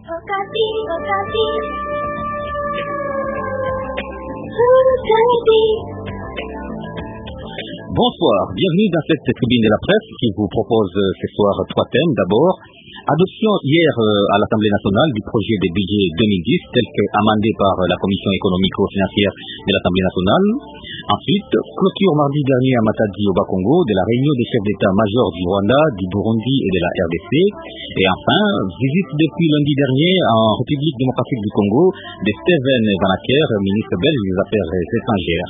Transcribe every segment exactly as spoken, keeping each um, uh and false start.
Bonsoir, bienvenue dans cette tribune de la presse qui vous propose ce soir trois thèmes. D'abord, adoption hier à l'Assemblée nationale du projet de budget deux mille dix tel qu'amendé par la Commission économico-financière de l'Assemblée nationale. Ensuite, clôture mardi dernier à Matadi au Bas-Congo de la réunion des chefs d'état-major du Rwanda, du Burundi et de la R D C. Et enfin, visite depuis lundi dernier en République démocratique du Congo de Steven Van Acker, ministre belge des Affaires étrangères.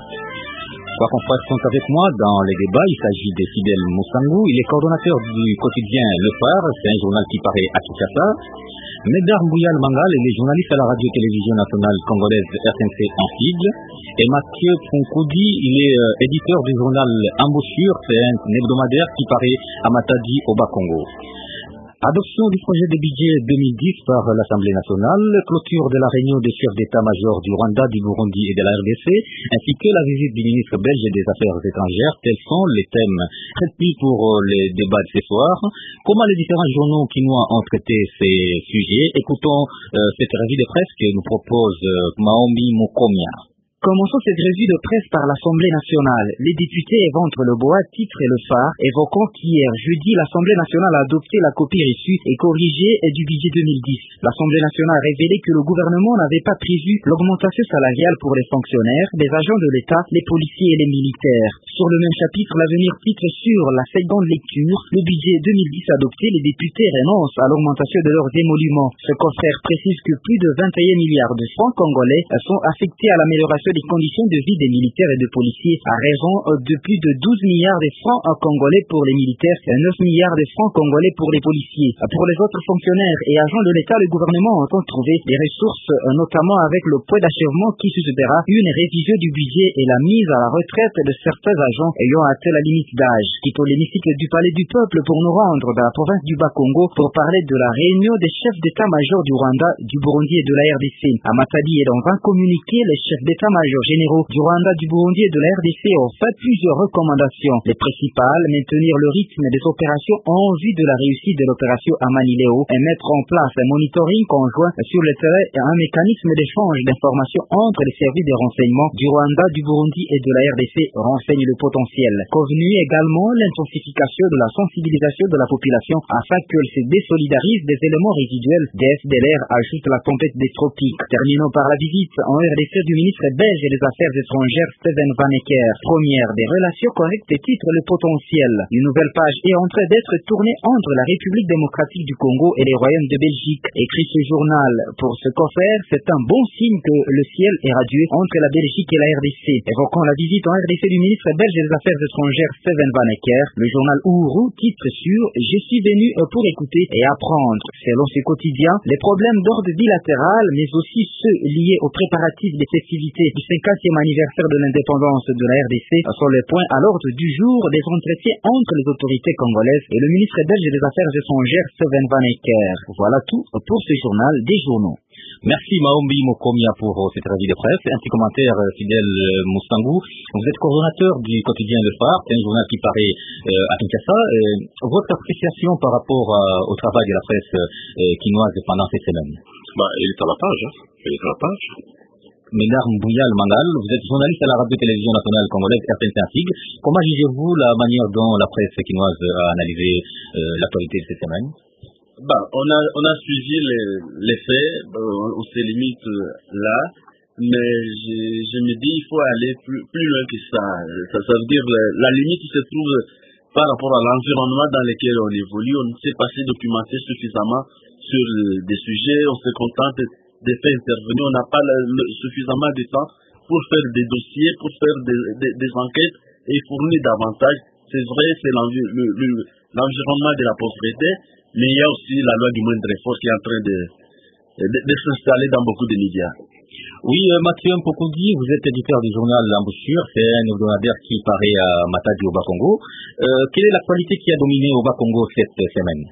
Trois confrères sont avec moi dans les débats. Il s'agit de Fidel Moussangou. Il est coordonnateur du quotidien Le Phare. C'est un journal qui paraît à Kinshasa. Médard Mbouyal Mangal, il est journaliste à la radio-télévision nationale congolaise R T N C en sigle. Et Mathieu Ponkoudi, il est euh, éditeur du journal Embouchure. C'est un hebdomadaire qui paraît à Matadi au Bas-Congo. Adoption du projet de budget deux mille dix par l'Assemblée nationale, clôture de la réunion des chefs d'état-major du Rwanda, du Burundi et de la R D C, ainsi que la visite du ministre belge des Affaires étrangères. Tels sont les thèmes retenus pour les débats de ce soir. Comment les différents journaux quinois ont traité ces sujets? Écoutons euh, cette revue de presse que nous propose euh, Maombi Mukomia. Commençons cette revue de presse par l'Assemblée nationale. Les députés éventrent le bois, titre et le phare, évoquant qu'hier, jeudi, l'Assemblée nationale a adopté la copie reçue et corrigée du budget deux mille dix. L'Assemblée nationale a révélé que le gouvernement n'avait pas prévu l'augmentation salariale pour les fonctionnaires, les agents de l'État, les policiers et les militaires. Sur le même chapitre, l'avenir titre sur la seconde lecture, le budget deux mille dix adopté, les députés renoncent à l'augmentation de leurs émoluments. Ce confrère précise que plus de vingt et un milliards de francs congolais sont affectés à l'amélioration des conditions de vie des militaires et de policiers à raison de plus de douze milliards de francs congolais pour les militaires et neuf milliards de francs congolais pour les policiers. Pour les autres fonctionnaires et agents de l'État, le gouvernement entend trouver des ressources, notamment avec le point d'achèvement qui suscitera une révision du budget et la mise à la retraite de certains agents ayant atteint la limite d'âge. Quittons l'hémicycle du Palais du Peuple pour nous rendre dans la province du Bas-Congo pour parler de la réunion des chefs d'état-major du Rwanda, du Burundi et de la R D C. À Matadi et dans un communiqué, les chefs d'état-major généraux du Rwanda, du Burundi et de la R D C ont fait plusieurs recommandations. Les principales, maintenir le rythme des opérations en vue de la réussite de l'opération Amanileo et mettre en place un monitoring conjoint sur le terrain et un mécanisme d'échange d'informations entre les services de renseignement du Rwanda, du Burundi et de la R D C renseigne le potentiel. Convenu également l'intensification de la sensibilisation de la population afin qu'elle se désolidarise des éléments résiduels des F D L R, ajoute la tempête des tropiques. Terminons par la visite en R D C du ministre belge des Affaires étrangères Steven Van Acker. Première des relations correctes titre le potentiel. Une nouvelle page est en train d'être tournée entre la République démocratique du Congo et les royaumes de Belgique. Écrit ce journal. Pour ce confrère, c'est un bon signe que le ciel est radieux entre la Belgique et la R D C. Évoquant la visite en R D C du ministre belge des Affaires étrangères Steven Van Acker, le journal Ourou titre sur « Je suis venu pour écouter et apprendre ». Selon ce quotidien, les problèmes d'ordre bilatéral, mais aussi ceux liés aux préparatifs des festivités du cinquantième anniversaire de l'indépendance de la R D C sont les points à l'ordre du jour des entretiens entre les autorités congolaises et le ministre belge des Affaires étrangères Steven Van Acker. Voilà tout pour ce journal des journaux. Merci Maombi Mukomia pour cette revue de presse. Un petit commentaire, Fidel Moussangou. Vous êtes coordonnateur du quotidien Le Phare, c'est un journal qui paraît euh, à Kinshasa. Euh, votre appréciation par rapport à, au travail de la presse euh, quinoise pendant ces semaines? Bah, il est à la page, hein. Il est à la page. Médard Mbouyal Mangal, vous êtes journaliste à la radio-télévision nationale congolaise R T N C en sigle. Comment jugez-vous la manière dont la presse quinoise a analysé euh, l'actualité de cette semaine? Bah, on a, on a suivi les, les faits, euh, on se limite euh, là, mais je, je me dis il faut aller plus, plus loin que ça. Ça, ça veut dire la, la limite se trouve par rapport à l'environnement dans lequel on évolue. On ne sait pas se documenter suffisamment sur euh, des sujets, on se contente de faire intervenir, on n'a pas le, le, suffisamment de temps pour faire des dossiers, pour faire des, des, des enquêtes et fournir davantage. C'est vrai, c'est l'environnement de la pauvreté, mais il y a aussi la loi du moindre effort qui est en train de, de, de s'installer dans beaucoup de médias. Oui, euh, Mathieu Mpokoudi, vous êtes éditeur du journal L'Embouchure, c'est un hebdomadaire qui paraît à Matadi au Bas-Congo. Euh, quelle est l'actualité qui a dominé au Bas-Congo cette semaine?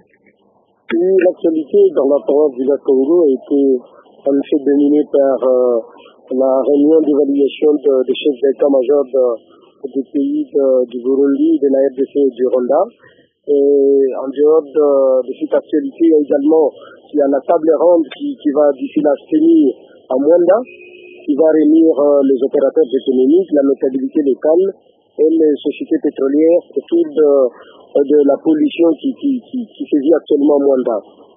L'actualité dans la province du Bas-Congo a été en effet dominée par euh, la réunion d'évaluation de, des chefs d'état-major de, des pays de, du Burundi, de la R D C et du Rwanda. Et en dehors de, de cette actualité, il y a également il y a la table ronde qui, qui va d'ici là se tenir à Mwanda, qui va réunir euh, les opérateurs économiques, la notabilité locale et les sociétés pétrolières autour de, de la pollution qui, qui, qui, qui sévit actuellement à Mwanda.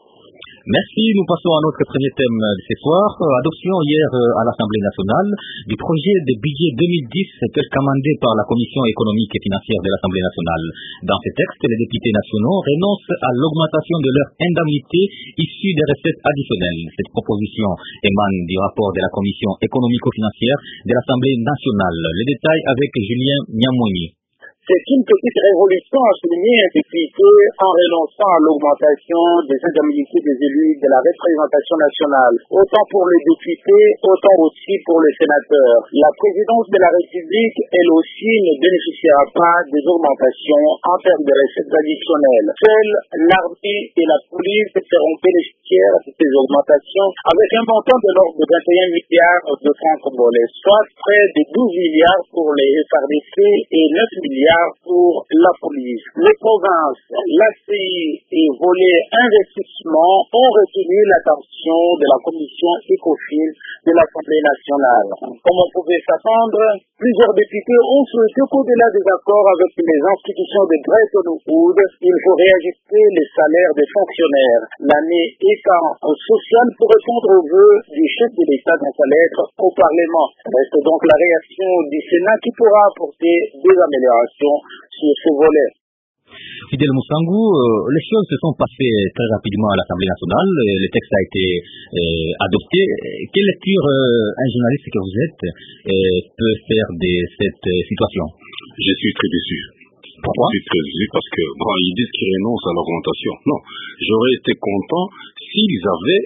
Merci. Nous passons à notre premier thème de ce soir. Adoption hier à l'Assemblée nationale du projet de budget deux mille dix tel qu'amendé par la Commission économique et financière de l'Assemblée nationale. Dans ce texte, les députés nationaux renoncent à l'augmentation de leur indemnité issue des recettes additionnelles. Cette proposition émane du rapport de la Commission économico-financière de l'Assemblée nationale. Les détails avec Julien Niamoni. C'est une petite révolution à souligner un député en renonçant à l'augmentation des indemnités des élus de la représentation nationale, autant pour les députés, autant aussi pour les sénateurs. La présidence de la République, elle aussi, ne bénéficiera pas des augmentations en termes de recettes additionnelles. Seules l'armée et la police seront bénéficiaires de ces augmentations avec un montant de l'ordre de vingt et un milliards de francs congolais, soit près de douze milliards pour les F R D C et neuf milliards pour la police. Les provinces, l'A C I et volet investissement ont retenu l'attention de la commission ECOFIN de l'Assemblée nationale. Comme on pouvait s'attendre, plusieurs députés ont souhaité qu'au-delà des accords avec les institutions de Bretton Woods, il faut réajuster les salaires des fonctionnaires. L'année étant sociale pour répondre aux vœux du chef de l'État dans sa lettre au Parlement. Reste donc la réaction du Sénat qui pourra apporter des améliorations sur ce volet. Fidèle Moussangou, euh, les choses se sont passées très rapidement à l'Assemblée nationale. Le texte a été euh, adopté. Quelle lecture euh, un journaliste que vous êtes euh, peut faire de cette euh, situation? Je suis très déçu. Pourquoi? Je suis très déçu parce que bon, ils disent qu'ils renoncent à l'augmentation. Non, j'aurais été content s'ils avaient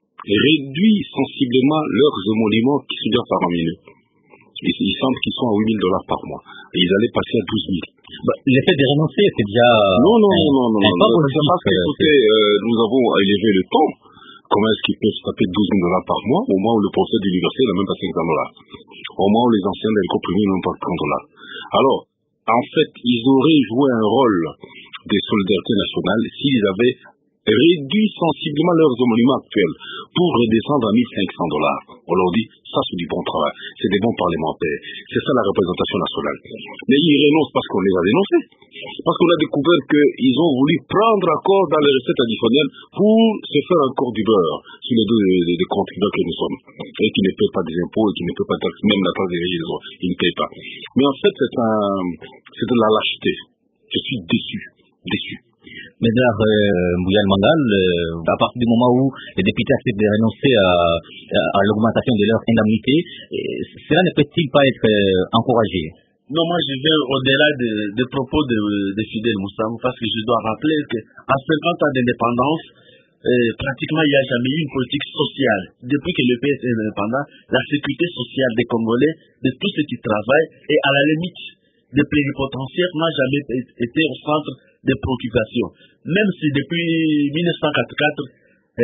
réduit sensiblement leurs émoluments qui se doivent faraminer. Il, il semble qu'ils sont à huit mille dollars par mois. Et ils allaient passer à douze mille. Bah, l'effet de renoncer, c'est déjà... Non, non, un, non, non, un non. non. C'est parce que, euh, écoutez, euh, nous avons élevé le temps. Comment est-ce qu'ils peuvent se taper douze mille dollars par mois au moment où le procès d'université n'a même pas cinq cents dollars? Au moment où les anciens de l'éco-premier n'ont pas trente dollars. Alors, en fait, ils auraient joué un rôle des solidarités nationales s'ils avaient réduit sensiblement leurs émoluments actuels pour redescendre à mille cinq cents dollars. On leur dit, ça c'est du bon travail, c'est des bons parlementaires, c'est ça la représentation nationale. Mais ils renoncent parce qu'on les a dénoncés, parce qu'on a découvert qu'ils ont voulu prendre accord dans les recettes additionnelles pour se faire encore du beurre sur les deux des, des contribuables que nous sommes, et qui ne paient pas des impôts, et qui ne paient pas de, même la taxe des régions, ils ne paient pas. Mais en fait, c'est un, c'est de la lâcheté. Je suis déçu, déçu. Médard euh, Mouyal Mangal, euh, à partir du moment où les députés acceptent de renoncer à, à, à l'augmentation de leur indemnité, euh, cela ne peut-il pas être euh, encouragé? Non, moi je vais au-delà des de propos de, de Fidèle Moussangou, parce que je dois rappeler qu'à cinquante ans d'indépendance, euh, pratiquement il n'y a jamais eu une politique sociale. Depuis que le P S est indépendant, la sécurité sociale des Congolais, de tous ceux qui travaillent, et à la limite des plénipotentiaires, n'a jamais été au centre des préoccupations. Même si depuis mille neuf cent quatre-vingt-quatre, euh,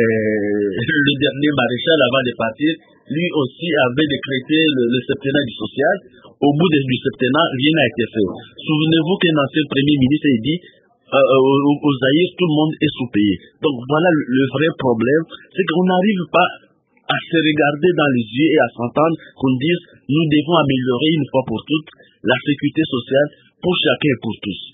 le dernier maréchal avant de partir, lui aussi avait décrété le, le septennat du social. Au bout de, du septennat, rien n'a été fait. Souvenez-vous qu'un ancien premier ministre a dit euh, aux, aux Zaïre, tout le monde est sous-payé. Donc voilà le, le vrai problème, c'est qu'on n'arrive pas à se regarder dans les yeux et à s'entendre qu'on dise nous devons améliorer une fois pour toutes la sécurité sociale pour chacun et pour tous.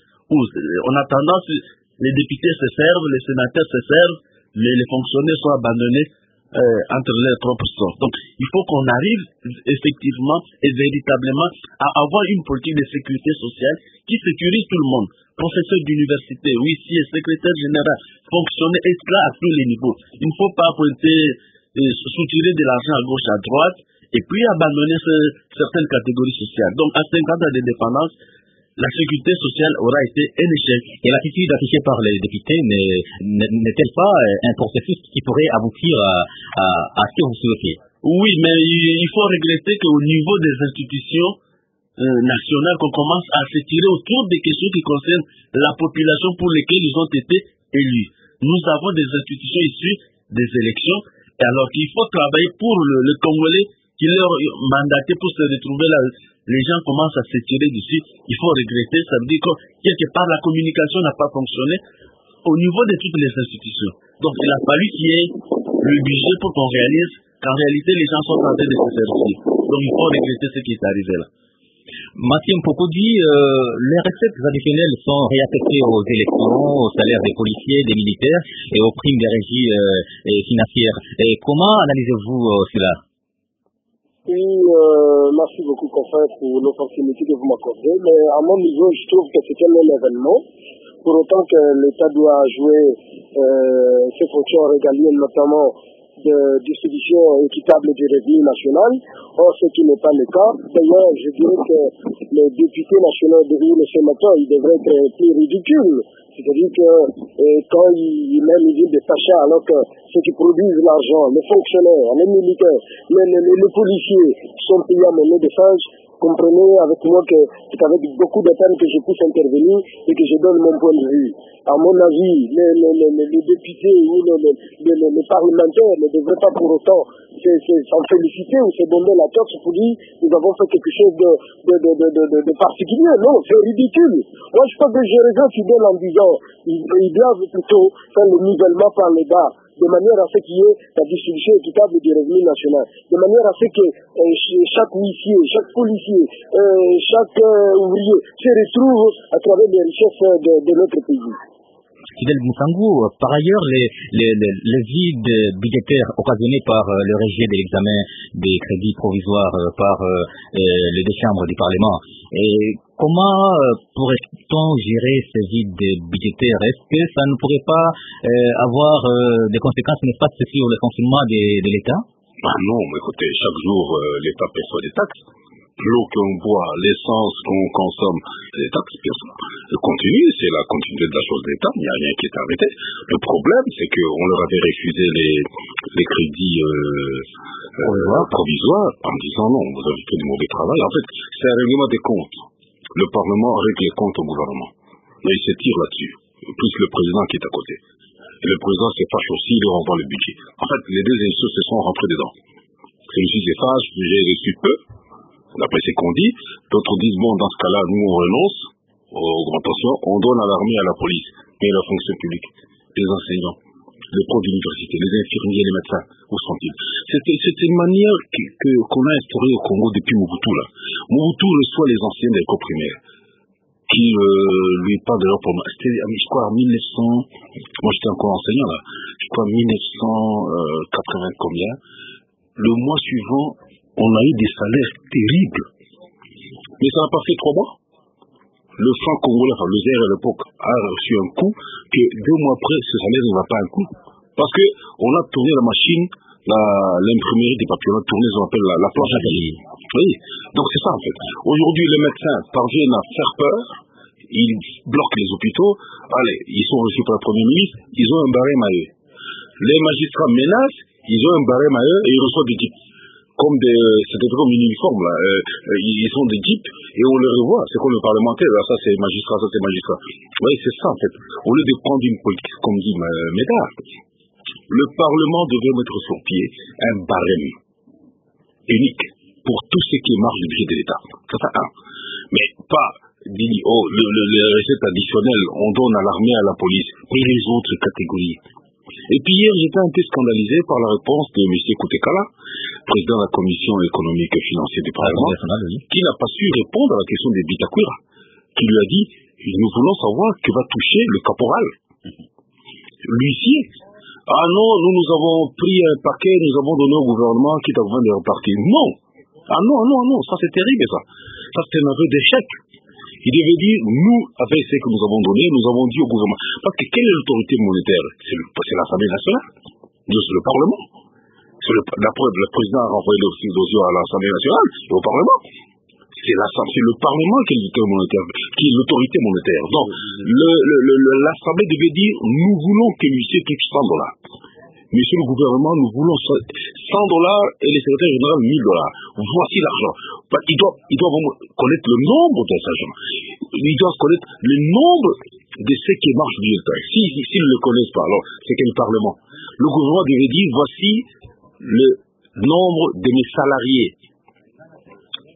On a tendance, les députés se servent, les sénateurs se servent, mais les fonctionnaires sont abandonnés euh, entre leurs propres sorts. Donc, il faut qu'on arrive effectivement et véritablement à avoir une politique de sécurité sociale qui sécurise tout le monde. Professeur d'université, huissier, secrétaire général, fonctionnaire, être là à tous les niveaux. Il ne faut pas pointer, euh, soutirer de l'argent à gauche, à droite, et puis abandonner ce, certaines catégories sociales. Donc, à cinquante ans d'indépendance, la sécurité sociale aura été un échec. Et l'attitude affichée par les députés n'est-elle pas un processus qui pourrait aboutir à, à, à ce que vous souhaitez? Oui, mais il faut regretter qu'au niveau des institutions euh, nationales, qu'on commence à se tirer autour des questions qui concernent la population pour lesquelles ils ont été élus. Nous avons des institutions issues des élections, alors qu'il faut travailler pour le, le Congolais qui leur mandaté pour se retrouver là, les gens commencent à s'étirer dessus. Il faut regretter, ça veut dire que quelque part la communication n'a pas fonctionné au niveau de toutes les institutions. Donc il a fallu qu'il y ait le budget pour qu'on réalise qu'en réalité les gens sont en train de se faire chier. Donc il faut regretter ce qui est arrivé là. Mathieu Mpokodi, euh, les recettes additionnelles sont réaffectées aux élections, aux salaires des policiers, des militaires et aux primes des régies euh, et financières. Et comment analysez-vous euh, cela? Oui, euh, merci beaucoup, confrère, pour l'opportunité que vous m'accordez. Mais à mon niveau, je trouve que c'est un événement. Pour autant que l'État doit jouer euh, ses fonctions régaliennes, notamment de distribution équitable du revenu national. Or, ce qui n'est pas le cas. D'ailleurs, je dirais que les députés nationaux ou les sénateurs, ils devraient être plus ridicules. C'est-à-dire que euh, quand ils même ils viennent des sachets, alors que ceux qui produisent l'argent, les fonctionnaires, les militaires, les, les, les, les policiers sont payés à monnaie de change, comprenez avec moi que c'est avec beaucoup de peine que je puisse intervenir et que je donne mon point de vue. À mon avis, les, les, les, les députés ou les, les, les, les parlementaires ne devraient pas pour autant s'en féliciter ou se donner la tête pour dire nous avons fait quelque chose de, de, de, de, de, de particulier. Non, c'est ridicule. Moi, je pense que je regrette fidèle en disant ils, ils doivent plutôt faire le nivellement par les bas, de manière à ce qu'il y ait la distribution équitable du revenu national, de manière à ce que euh, chaque huissier, chaque policier, euh, chaque euh, ouvrier se retrouve à travers les richesses de, de notre pays. Fidèle Moussangou, par ailleurs, les, les, les, les vides budgétaires occasionnés par euh, le rejet de l'examen des crédits provisoires euh, par euh, euh, les deux chambres du Parlement, et comment euh, pourrait-on gérer ces vides budgétaires? Est-ce que ça ne pourrait pas euh, avoir euh, des conséquences néfastes sur le fonctionnement de, de l'État? Ah non, mais écoutez, chaque jour, euh, l'État perçoit des taxes. L'eau qu'on boit, l'essence qu'on consomme, les taxes continuent, c'est la continuité de la chose de l'État, il n'y a rien qui est arrêté. Le problème, c'est qu'on leur avait refusé les, les crédits euh, euh, provisoires en disant non, vous avez fait du mauvais travail. En fait, c'est un règlement des comptes. Le Parlement règle les comptes au gouvernement. Mais il se tire là-dessus, plus le président qui est à côté. Et le président se fâche aussi, il renvoie le budget. En fait, les deux institutions se sont rentrées dedans. Celui-ci se fâche, j'ai reçu peu. D'après ce qu'on dit, d'autres disent, bon, dans ce cas-là, nous, on renonce aux augmentations, on donne à l'armée, à la police, et à la fonction publique, les enseignants, les profs d'université, les infirmiers, les médecins, où sont-ils? C'est une manière qu'on que, qu'on a instaurée au Congo depuis Mobutu, là. Mobutu reçoit les anciens de l'école primaire, qui euh, lui parlent de leur problème. C'était, je crois, en mille neuf cents, moi j'étais encore enseignant, là, je crois, mille neuf cent quatre-vingts combien, le mois suivant, on a eu des salaires terribles. Mais ça n'a pas fait trois mois. Le franc congolais, enfin le Z R à l'époque, a reçu un coup que deux mois après, ce salaire ne va pas un coup. Parce que on a tourné la machine, l'imprimerie des papiers, on a tourné ce qu'on appelle la, la planche à billets. Oui, donc c'est ça en fait. Aujourd'hui, les médecins parviennent à faire peur, ils bloquent les hôpitaux, allez, ils sont reçus par le Premier ministre, ils ont un barème à eux. Les magistrats menacent, ils ont un barème à eux et ils reçoivent des jeeps. Comme des, c'était comme une uniforme là, euh, ils sont des jeeps et on les revoit, c'est comme le parlementaire, là, ça c'est magistrat, ça c'est magistrat. Oui, c'est ça en fait. Au lieu de prendre une politique, comme dit Médard, le Parlement devrait mettre sur pied un barème unique pour tout ce qui marche du budget de l'État. Ça, c'est un. Mais pas dit, oh, le, le, les recettes additionnelles, on donne à l'armée, à la police, et les autres catégories. Et puis hier, j'étais un peu scandalisé par la réponse de M. Koutekala, président de la Commission économique et financière du Parlement, qui n'a pas su répondre à la question des Bitakwira, qui lui a dit, nous voulons savoir que va toucher le caporal, l'huissier. Ah non, nous, nous avons pris un paquet, nous avons donné au gouvernement qui est en train de repartir. Non! Ah non, non, non, ça c'est terrible ça. Ça c'est un aveu d'échec. Il devait dire, nous, avec ce que nous avons donné, nous avons dit au gouvernement. Parce que quelle est l'autorité monétaire? C'est l'Assemblée nationale. C'est le Parlement. C'est le, la preuve, le président a renvoyé le dossier à l'Assemblée nationale et au Parlement. C'est le Parlement qui est l'autorité monétaire, qui est l'autorité monétaire. Donc, l'Assemblée devait dire, nous voulons que l'huissier touche cent dollars. Monsieur le gouvernement, nous voulons cent dollars et les secrétaires généraux mille dollars. Voici l'argent. Ils doivent, ils doivent connaître le nombre de cet argent. Ils doivent connaître le nombre de ce qui marche du l'État. S'ils si, si, ne le connaissent pas, alors c'est quel Parlement? Le gouvernement devait dire, voici le nombre de mes salariés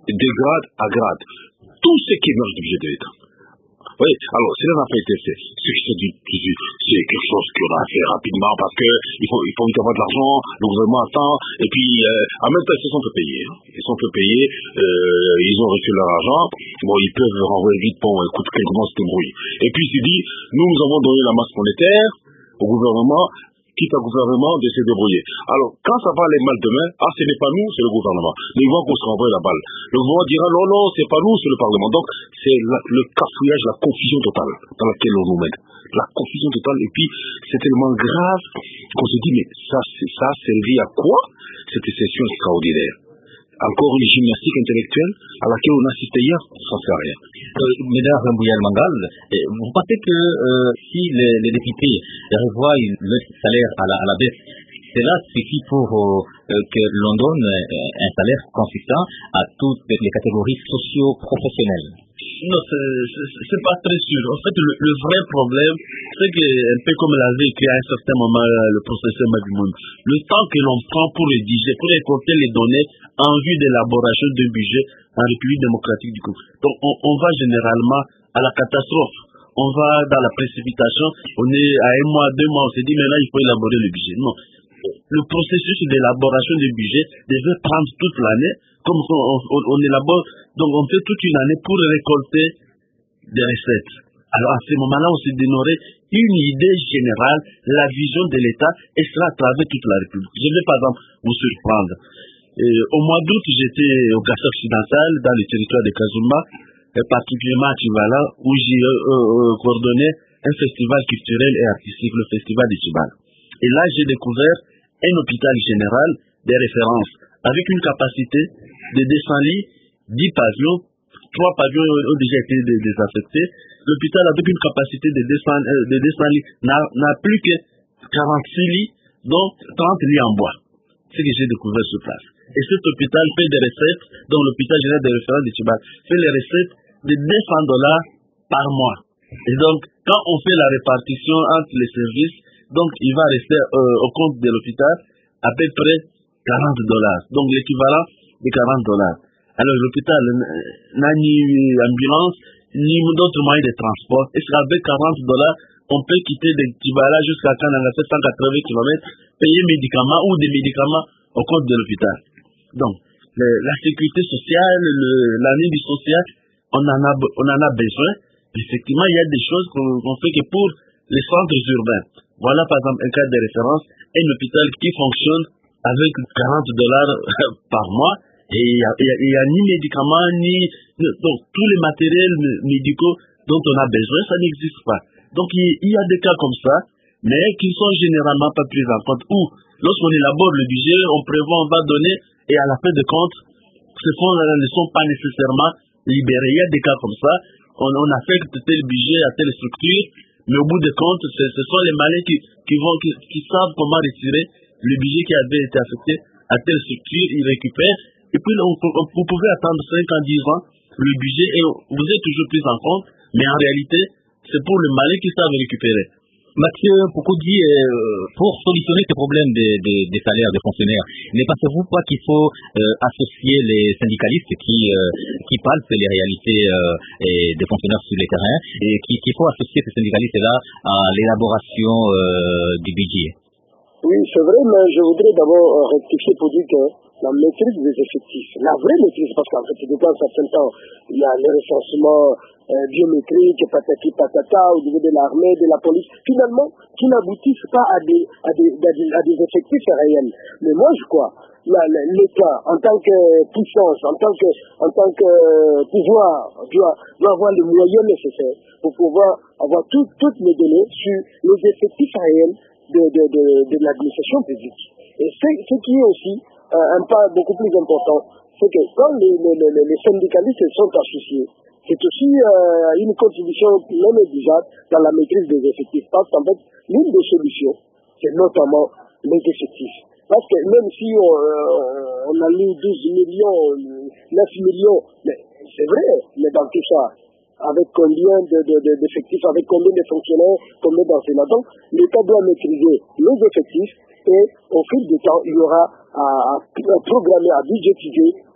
de grade à grade. Tout ce qui émerge du budget de l'État. Oui, alors, cela n'a pas été fait. Ce qui se dit, c'est quelque chose qu'on a fait rapidement parce que il faut, il faut avoir de l'argent, le gouvernement attend, et puis, euh, en même temps, ils se sont fait payer. Hein. Ils se sont fait payer, euh, ils ont reçu leur argent. Bon, ils peuvent renvoyer vite, bon, écoute, comment se débrouille. Et puis, il dit, nous, nous avons donné la masse monétaire au gouvernement, quitte au gouvernement de se débrouiller. Alors, quand ça va aller mal demain, ah, ce n'est pas nous, c'est le gouvernement. Mais ils vont qu'on se renvoie la balle. Le gouvernement dira, non, non, c'est pas nous, c'est le Parlement. Donc, c'est la, le cafouillage, la confusion totale dans laquelle on nous met. La confusion totale. Et puis, c'est tellement grave qu'on se dit, mais ça, c'est, ça, c'est lié à quoi cette session extraordinaire? Encore une gymnastique intellectuelle à laquelle on assistait hier, ça ne sert à rien. Euh, Mesdames Mbouyal Mangal, vous pensez que euh, si les, les députés revoient le salaire à la, à la baisse, cela suffit pour euh, que l'on donne euh, un salaire consistant à toutes les catégories socio-professionnelles? Non, c'est pas très sûr. En fait, le, le vrai problème, c'est que, un peu comme l'avait écrit à un certain moment le professeur Magimoun, le temps que l'on prend pour rédiger, pour récolter les données en vue d'élaboration d'un budget en République démocratique du Congo. Donc, on, on va généralement à la catastrophe. On va dans la précipitation. On est à un mois, deux mois, on se dit maintenant il faut élaborer le budget. Non. Le processus d'élaboration du budget devait prendre toute l'année, comme on, on, on élabore, donc on fait toute une année pour récolter des recettes. Alors à ce moment-là, on se donnerait une idée générale, la vision de l'État, et cela à travers toute la République. Je vais par exemple vous surprendre. Euh, au mois d'août, j'étais au Gassa occidental, dans le territoire de Kazumba, et particulièrement à Tibala, où j'ai euh, euh, coordonné un festival culturel et artistique, le festival de Tibala. Et là, j'ai découvert un hôpital général des références avec une capacité de deux cents lits, dix pavillons, trois pavillons ont déjà été désaffectés. L'hôpital avec une capacité de deux cents, euh, de deux cents lits n'a plus que quarante-six lits, dont trente lits en bois. C'est ce que j'ai découvert sur place. Et cet hôpital fait des recettes, donc l'hôpital général des références de Tibala fait les recettes de deux cents dollars par mois. Et donc, quand on fait la répartition entre les services, donc il va rester euh, au compte de l'hôpital à peu près quarante dollars. Donc l'équivalent de quarante dollars. Alors l'hôpital n'a ni ambulance, ni d'autres moyens de transport. Et c'est avec quarante dollars, on peut quitter de Tibala jusqu'à Kananga, sept cent quatre-vingts kilomètres, payer médicaments ou des médicaments au compte de l'hôpital. Donc, le, la sécurité sociale, l'année du social, on en a, on en a besoin. Effectivement, il y a des choses qu'on qu'on fait que pour les centres urbains. Voilà par exemple un cas de référence, un hôpital qui fonctionne avec quarante dollars par mois et il n'y a, a, a ni médicaments, ni donc, tous les matériels médicaux dont on a besoin, ça n'existe pas. Donc il, il y a des cas comme ça, mais qui sont généralement pas pris en compte. Ou lorsqu'on élabore le budget, on prévoit, on va donner, et à la fin de compte, ces fonds-là ne sont pas nécessairement libérés. Il y a des cas comme ça, on, on affecte tel budget à telle structure, mais au bout de compte, ce sont les malins qui, qui, vont, qui, qui savent comment retirer le budget qui avait été affecté à telle structure, ils récupèrent, et puis on, on, vous pouvez attendre cinq ans, dix ans, le budget, et vous êtes toujours pris en compte, mais en réalité, c'est pour le malin qui savent récupérer. Mathieu Poukoudi, euh, pour solutionner ce problème des, des, des salaires des fonctionnaires, ne pensez-vous pas qu'il faut euh, associer les syndicalistes qui, euh, qui parlent de les réalités euh, et des fonctionnaires sur les terrains et qu'il faut associer ces syndicalistes-là à l'élaboration euh, du budget? Oui, c'est vrai, mais je voudrais d'abord rectifier pour dire que la maîtrise des effectifs, la vraie maîtrise, parce qu'en fait, depuis un certain temps, il y a le recensement euh, biométrique, patati patata, au niveau de l'armée, de la police, finalement, qui n'aboutissent pas à des, à des, à des, à des effectifs réels. Mais moi, je crois, l'État, en tant que puissance, en tant que, en tant que pouvoir, doit, doit avoir les moyens nécessaires pour pouvoir avoir tout, toutes les données sur les effectifs réels de, de, de, de l'administration publique. Et ce qui est aussi euh, un pas beaucoup plus important, c'est que quand les, les, les, les syndicalistes sont associés, c'est aussi euh, une contribution non négligeable dans la maîtrise des effectifs. Parce qu'en fait, l'une des solutions, c'est notamment les effectifs. Parce que même si on, euh, on a mis douze millions, neuf millions, mais c'est vrai, mais dans tout ça, avec combien de, de, de, d'effectifs, avec combien de fonctionnaires, combien d'enseignants. Donc, l'État doit maîtriser les effectifs et au fil du temps, il y aura à, à, à programmer, à budgétiser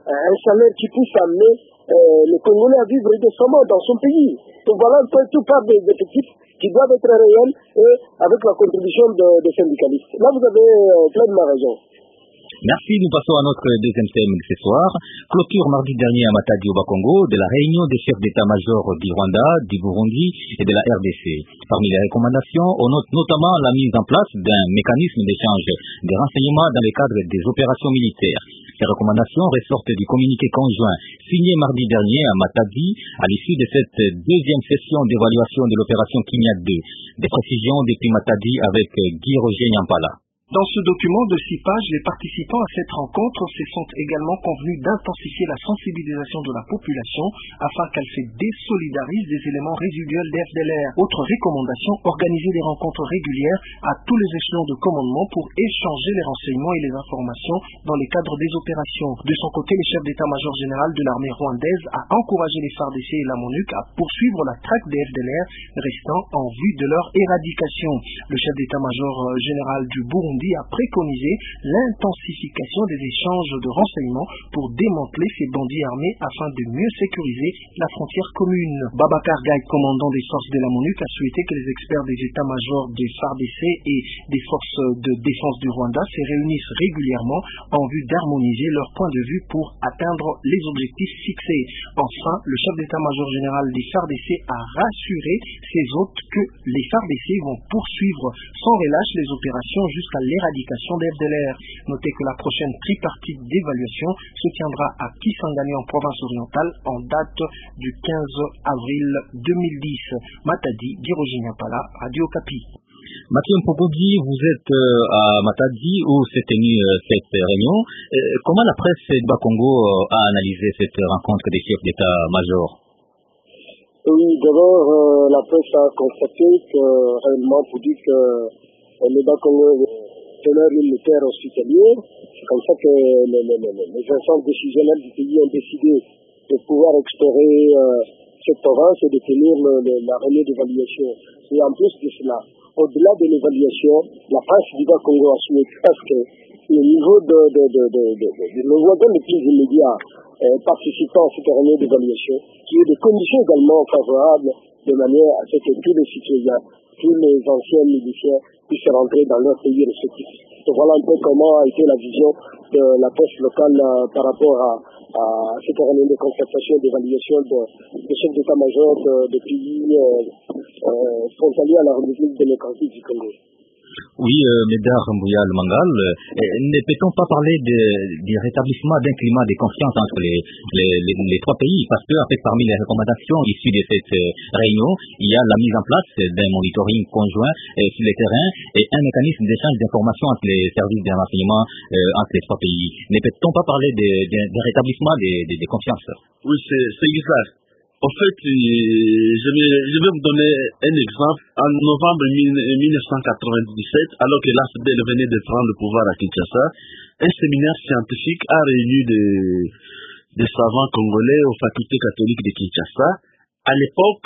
un salaire qui puisse amener euh, les Congolais à vivre décemment dans son pays. Donc voilà un peu tout part des effectifs qui doivent être réels et avec la contribution de, des syndicalistes. Là, vous avez euh, pleinement raison. Merci, nous passons à notre deuxième thème ce soir. Clôture mardi dernier à Matadi au Bas-Congo de la réunion des chefs d'état-major du Rwanda, du Burundi et de la R D C. Parmi les recommandations, on note notamment la mise en place d'un mécanisme d'échange des renseignements dans le cadre des opérations militaires. Ces recommandations ressortent du communiqué conjoint signé mardi dernier à Matadi à l'issue de cette deuxième session d'évaluation de l'opération Kimia deux. Des précisions depuis Matadi avec Guy Roger Nyampala. Dans ce document de six pages, les participants à cette rencontre se sont également convenus d'intensifier la sensibilisation de la population afin qu'elle se désolidarise des éléments résiduels des F D L R. Autre recommandation, organiser des rencontres régulières à tous les échelons de commandement pour échanger les renseignements et les informations dans les cadres des opérations. De son côté, le chef d'état-major général de l'armée rwandaise a encouragé les F A R D C et la MONUC à poursuivre la traque des F D L R restant en vue de leur éradication. Le chef d'état-major général du Burundi a préconisé l'intensification des échanges de renseignements pour démanteler ces bandits armés afin de mieux sécuriser la frontière commune. Babacar Gaye, commandant des forces de la MONUC, a souhaité que les experts des états-majors des F A R D C et des forces de défense du Rwanda se réunissent régulièrement en vue d'harmoniser leurs points de vue pour atteindre les objectifs fixés. Enfin, le chef d'état-major général des F A R D C a rassuré ses hôtes que les F A R D C vont poursuivre sans relâche les opérations jusqu'à l'éradication des F D L R. Notez que la prochaine tripartite d'évaluation se tiendra à Kisangani en province orientale en date du quinze avril deux mille dix. Matadi, Guy Nyampala, Radio Okapi. Mathieu Mpogodi, vous êtes euh, à Matadi où s'est tenue euh, cette réunion. Euh, comment la presse du Bas-Congo euh, a analysé cette rencontre des chefs d'état-major? Oui, d'abord, euh, la presse a constaté que réellement, pour dire que euh, le Bas-Congo teneur militaire hospitalier, c'est comme ça que les, les, les, les instances décisionnelles du pays ont décidé de pouvoir explorer euh, cette province et de tenir le, le, la réunion d'évaluation. Et en plus de cela, au-delà de l'évaluation, la presse du Bas-Congo a souhaité parce que le niveau de, de, de, de, de, de, de nos voisins les plus immédiats euh, participant à cette réunion d'évaluation, qui est des conditions également favorables de manière à ce que tous les citoyens, tous les anciens militaires puissent rentrer dans leur pays respectif. Donc voilà un peu comment a été la vision de la presse locale euh, par rapport à, à cette réunion de concertation d'évaluation de, de chefs d'état-major de, de pays euh, euh, frontaliers à la République démocratique du Congo. Oui, euh, Médard Mbouyal Mangal, euh, ne peut-on pas parler de, du rétablissement d'un climat de confiance entre les, les, les, les trois pays? Parce que, en fait, parmi les recommandations issues de cette euh, réunion, il y a la mise en place d'un monitoring conjoint euh, sur le terrain et un mécanisme d'échange d'informations entre les services de renseignement euh, entre les trois pays. Ne peut-on pas parler de, de, de rétablissement de, de, de confiance? Oui, c'est exact. En fait, je vais, je vais vous donner un exemple. En novembre mille neuf cent quatre-vingt-dix-sept, alors que l'A F D L venait de prendre le pouvoir à Kinshasa, un séminaire scientifique a réuni des, des savants congolais aux facultés catholiques de Kinshasa. À l'époque,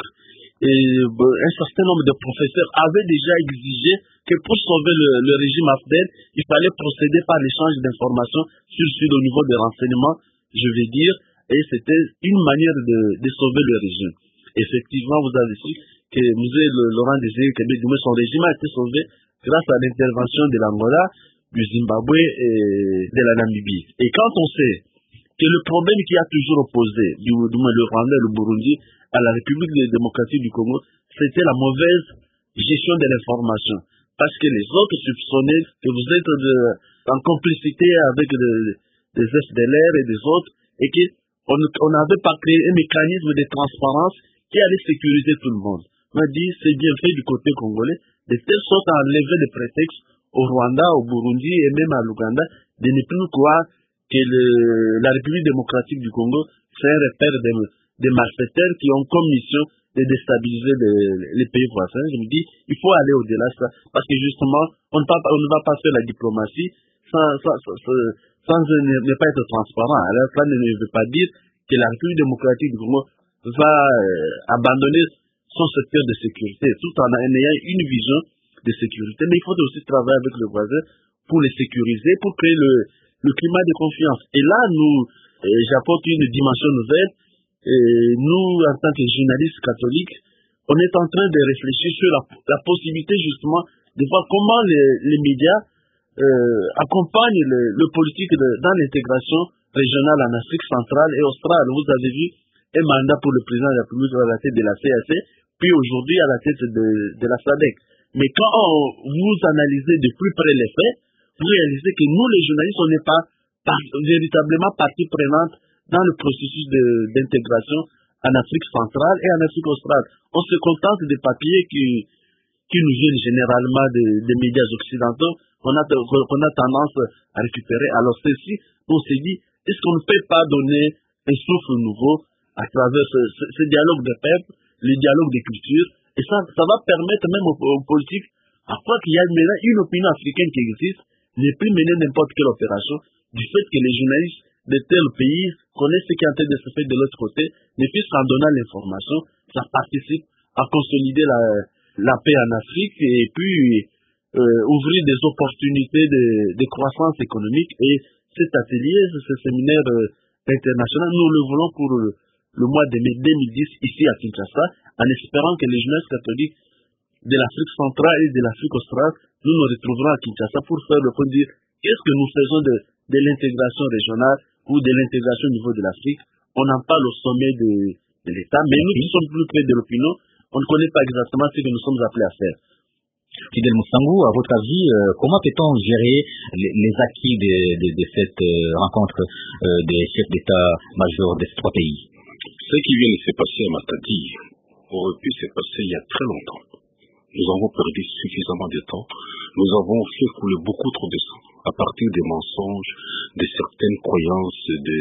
un certain nombre de professeurs avaient déjà exigé que pour sauver le, le régime A F D L, il fallait procéder par l'échange d'informations sur, sur le niveau des renseignements, je vais dire, et c'était une manière de, de sauver le régime. Effectivement, vous avez su que M. Laurent Désiré Kabila, son régime a été sauvé grâce à l'intervention de l'Angola, du Zimbabwe et de la Namibie. Et quand on sait que le problème qui a toujours opposé du, du, le Rwanda et le Burundi à la République démocratique du Congo, c'était la mauvaise gestion de l'information. Parce que les autres soupçonnaient que vous êtes de, en complicité avec de, des F D L R et des autres, et que on n'avait pas créé un mécanisme de transparence qui allait sécuriser tout le monde. On a dit, c'est bien fait du côté congolais, de telle sorte à enlever les prétextes au Rwanda, au Burundi et même à l'Ouganda, de ne plus croire que le, la République démocratique du Congo, c'est un repère des, des malfaiteurs qui ont comme mission de déstabiliser les, les pays voisins. Je me dis, il faut aller au-delà de ça, parce que justement, on ne, pas, on ne va pas faire la diplomatie sans... sans, sans, sans sans ne, ne pas être transparent. Alors, ça ne veut pas dire que la République démocratique du Congo va euh, abandonner son secteur de sécurité, tout en ayant une vision de sécurité. Mais il faut aussi travailler avec les voisins pour les sécuriser, pour créer le, le climat de confiance. Et là, nous, Et j'apporte une dimension nouvelle. Et nous, en tant que journalistes catholiques, on est en train de réfléchir sur la, la possibilité justement de voir comment les, les médias euh, accompagnent le, le politique de, dans l'intégration régionale en Afrique centrale et australe. Vous avez vu un mandat pour le président de la République à la tête de la C A C, puis aujourd'hui à la tête de, de la S A D C. Mais quand on, vous analysez de plus près les faits, vous réalisez que nous, les journalistes, on n'est pas par, véritablement partie prenante dans le processus d'intégration en Afrique centrale et en Afrique australe. On se contente des papiers qui, qui nous viennent généralement des, des médias occidentaux, qu'on a, qu'on a tendance à récupérer. Alors ceci, on s'est dit, est-ce qu'on ne peut pas donner un souffle nouveau à travers ce, ce, ce dialogue de peuple, le dialogue des cultures, et ça, ça va permettre même aux, aux politiques à croire qu'il y a maintenant une opinion africaine qui existe, ne plus mener n'importe quelle opération, du fait que les journalistes de tel pays connaissent ce qui est en train de se faire de l'autre côté, ne plus qu'en donnant l'information, ça participe à consolider la, la paix en Afrique et puis euh, ouvrir des opportunités de, de croissance économique. Et cet atelier, ce séminaire euh, international, nous le voulons pour le, le mois de mai deux mille dix ici à Kinshasa, en espérant que les jeunesses catholiques de l'Afrique centrale et de l'Afrique australe, nous nous retrouverons à Kinshasa pour faire le point de dire qu'est-ce que nous faisons de, de l'intégration régionale ou de l'intégration au niveau de l'Afrique. On en parle au sommet de, de l'État, mais nous qui sommes plus près de l'opinion, on ne connaît pas exactement ce que nous sommes appelés à faire. Fidèle Moussangou, à votre avis, euh, comment peut-on gérer les, les acquis de, de, de cette euh, rencontre euh, des chefs d'État-major de ces trois pays? Ce qui vient de se passer à Matadi aurait pu se passer il y a très longtemps. Nous avons perdu suffisamment de temps. Nous avons fait couler beaucoup trop de sang à partir des mensonges, de certaines croyances, de,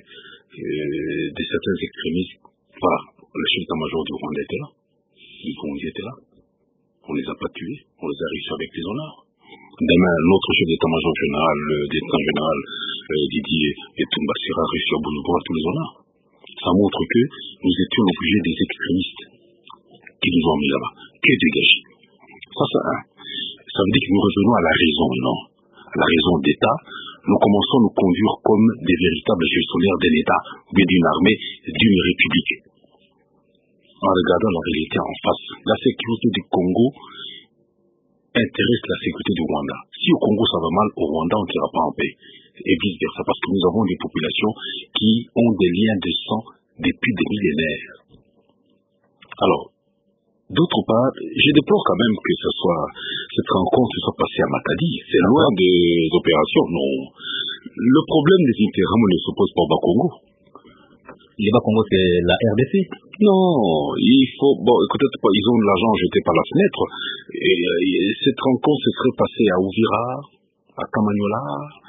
euh, de certains extrémistes. Voilà, le chef d'état-major du Rwanda était là. Les Burundis étaient là. On les a pas tués. On les a réussis avec les honneurs. Demain, notre chef d'état-major général, d'état général euh, Didier Etumba sera réussi à Bujumbura tous les honneurs. Ça montre que nous étions obligés des extrémistes qui nous ont mis là-bas, qui est dégagé. Ça, c'est un. Ça veut dire que nous revenons à la raison, non? À la raison d'État. Nous commençons à nous conduire comme des véritables gestionnaires d'un État, ou bien d'une armée, d'une république. En regardant la réalité en face, la sécurité du Congo intéresse la sécurité du Rwanda. Si au Congo ça va mal, au Rwanda on ne sera pas en paix. Et vice versa, parce que nous avons des populations qui ont des liens de sang depuis des millénaires. Alors, d'autre part, je déplore quand même que ce soit, cette rencontre soit passée à Matadi. C'est loin des opérations, non. Le problème des interrams ne s'oppose pas au Bas-Congo. Les Bas-Congo, c'est la R D C? Non, il faut, bon, écoutez, ils ont de l'argent jeté par la fenêtre. Et, et cette rencontre se serait passée à Ouvira, à Kamanyola,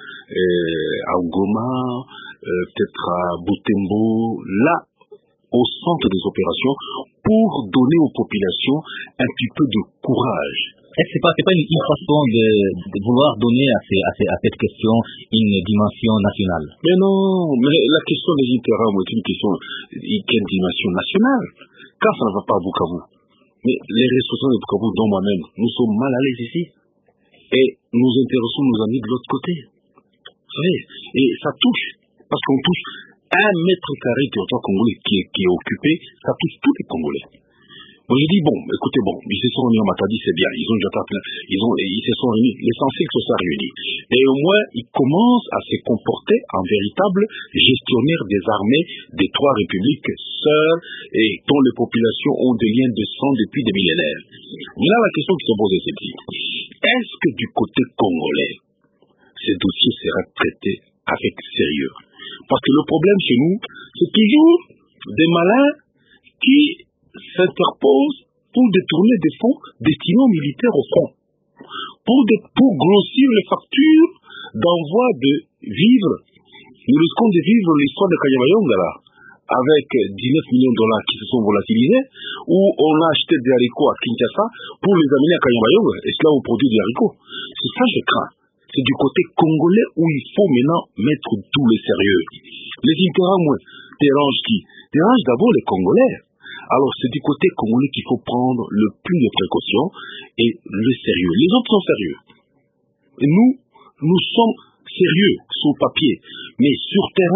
à Goma, euh, peut-être à Butembo, là, au centre des opérations, pour donner aux populations un petit peu de courage. Est-ce que ce n'est pas, pas une, une façon de, de vouloir donner à, ces, à, ces, à cette question une dimension nationale? Mais non, mais la question des interrams est une question quelle dimension nationale? Quand ça ne va pas à Bukavu, mais les responsables de Bukavu, dont moi-même, nous sommes mal à l'aise ici. Et nous intéressons nos amis de l'autre côté. Vous savez, et ça touche, parce qu'on touche un mètre carré de territoire congolais qui est, qui est occupé, ça touche tous les Congolais. Moi j'ai dit, bon, écoutez, bon, ils se sont réunis en Matadi, c'est bien, ils ont déjà tapé, ils, ont, ils se sont réunis, l'essentiel que ce soit réunis. Et au moins, ils commencent à se comporter en véritable gestionnaire des armées des trois républiques sœurs et dont les populations ont des liens de sang depuis des millénaires. Mais là, la question qui se pose est celle-ci. Est-ce que du côté congolais, ces dossiers seraient traités avec sérieux? Parce que le problème chez nous, c'est toujours des malins qui s'interposent pour détourner des fonds destinés aux militaires au front, pour, de, pour grossir les factures d'envoi de vivres. Nous risquons de vivre l'histoire de Kanyabayonga là, avec dix-neuf millions de dollars qui se sont volatilisés, où on a acheté des haricots à Kinshasa pour les amener à Kanyabayonga, et cela au produit des haricots. C'est ça que je crains. C'est du côté congolais où il faut maintenant mettre tout le sérieux. Les interrams dérangent qui? Dérangent d'abord les Congolais. Alors c'est du côté congolais qu'il faut prendre le plus de précautions et le sérieux. Les autres sont sérieux. Et nous, nous sommes sérieux sur papier. Mais sur terrain,